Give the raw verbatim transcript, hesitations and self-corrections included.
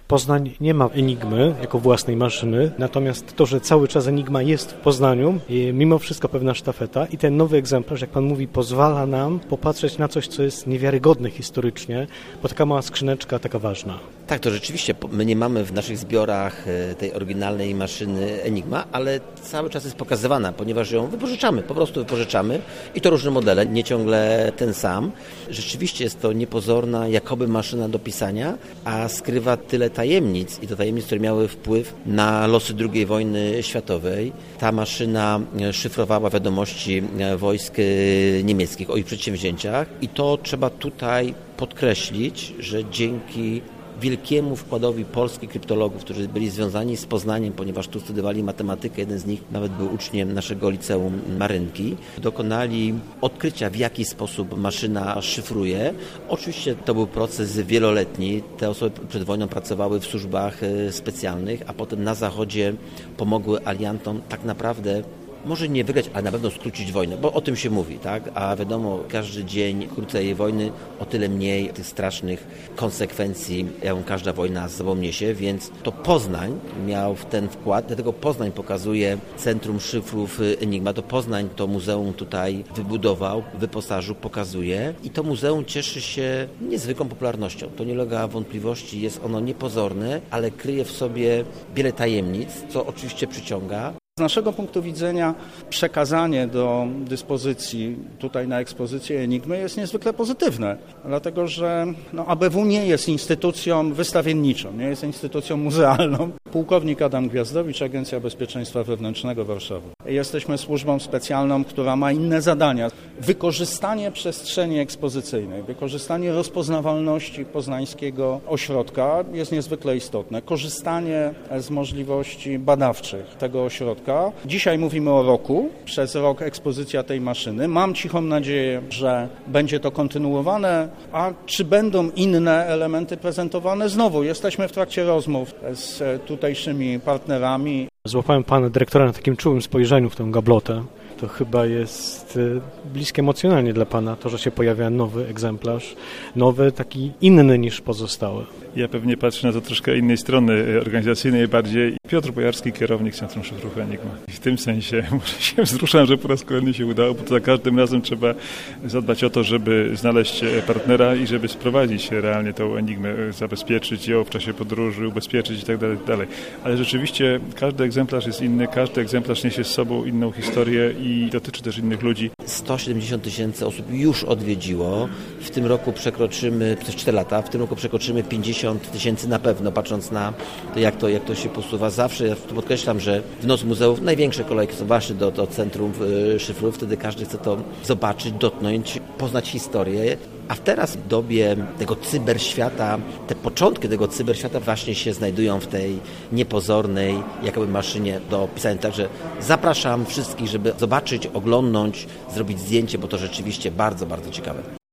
Poznań nie ma Enigmy jako własnej maszyny, natomiast to, że cały czas Enigma jest w Poznaniu, mimo wszystko pewna sztafeta i ten nowy egzemplarz, jak pan mówi, pozwala nam popatrzeć na coś, co jest niewiarygodne historycznie, bo taka mała skrzyneczka, taka ważna. Tak, to rzeczywiście, my nie mamy w naszych zbiorach tej oryginalnej maszyny Enigma, ale cały czas jest pokazywana, ponieważ ją wypożyczamy, po prostu wypożyczamy i to różne modele, nie ciągle ten sam. Rzeczywiście jest to niepozorna, jakoby maszyna do pisania, a skrywa tyle tajemnic i to tajemnic, które miały wpływ na losy drugiej wojny światowej. Ta maszyna szyfrowała wiadomości wojsk niemieckich o ich przedsięwzięciach i to trzeba tutaj podkreślić, że dzięki wielkiemu wkładowi polskich kryptologów, którzy byli związani z Poznaniem, ponieważ tu studiowali matematykę, jeden z nich nawet był uczniem naszego liceum Marynki, dokonali odkrycia, w jaki sposób maszyna szyfruje. Oczywiście to był proces wieloletni. Te osoby przed wojną pracowały w służbach specjalnych, a potem na Zachodzie pomogły aliantom tak naprawdę może nie wygrać, ale na pewno skrócić wojnę, bo o tym się mówi, tak? A wiadomo, każdy dzień krócej wojny, o tyle mniej tych strasznych konsekwencji, jaką każda wojna z sobą niesie, więc to Poznań miał w ten wkład, dlatego Poznań pokazuje Centrum Szyfrów Enigma, to Poznań to muzeum tutaj wybudował, wyposażył, pokazuje i to muzeum cieszy się niezwykłą popularnością. To nie ulega wątpliwości, jest ono niepozorne, ale kryje w sobie wiele tajemnic, co oczywiście przyciąga. Z naszego punktu widzenia przekazanie do dyspozycji tutaj na ekspozycję Enigmy jest niezwykle pozytywne, dlatego że no, A B W nie jest instytucją wystawienniczą, nie jest instytucją muzealną. Pułkownik Adam Gwiazdowicz, Agencja Bezpieczeństwa Wewnętrznego Warszawa. Jesteśmy służbą specjalną, która ma inne zadania. Wykorzystanie przestrzeni ekspozycyjnej, wykorzystanie rozpoznawalności poznańskiego ośrodka jest niezwykle istotne. Korzystanie z możliwości badawczych tego ośrodka. Dzisiaj mówimy o roku, przez rok ekspozycja tej maszyny. Mam cichą nadzieję, że będzie to kontynuowane, a czy będą inne elementy prezentowane? Znowu jesteśmy w trakcie rozmów z tutejszymi partnerami. Złapałem pana dyrektora na takim czułym spojrzeniu w tę gablotę. To chyba jest bliskie emocjonalnie dla pana to, że się pojawia nowy egzemplarz, nowy, taki inny niż pozostałe. Ja pewnie patrzę na to troszkę innej strony organizacyjnej bardziej. Piotr Bojarski, kierownik Centrum Szyfrów Enigma. W tym sensie może się wzruszam, że po raz kolejny się udało, bo to za każdym razem trzeba zadbać o to, żeby znaleźć partnera i żeby sprowadzić realnie tą Enigmę, zabezpieczyć ją w czasie podróży, ubezpieczyć i tak dalej, dalej. Ale rzeczywiście każdy egzemplarz jest inny, każdy egzemplarz niesie z sobą inną historię i dotyczy też innych ludzi. sto siedemdziesiąt tysięcy osób już odwiedziło. W tym roku przekroczymy, przez cztery lata, w tym roku przekroczymy pięćdziesiąt tysięcy na pewno, patrząc na to, jak to, jak to się posuwa. Zawsze ja podkreślam, że w Noc Muzeów największe kolejki są właśnie do, do Centrum Szyfrów. Wtedy każdy chce to zobaczyć, dotknąć, poznać historię. A w teraz w dobie tego cyberświata, te początki tego cyberświata właśnie się znajdują w tej niepozornej jakoby maszynie do pisania. Także zapraszam wszystkich, żeby zobaczyć, oglądnąć, zrobić zdjęcie, bo to rzeczywiście bardzo, bardzo ciekawe.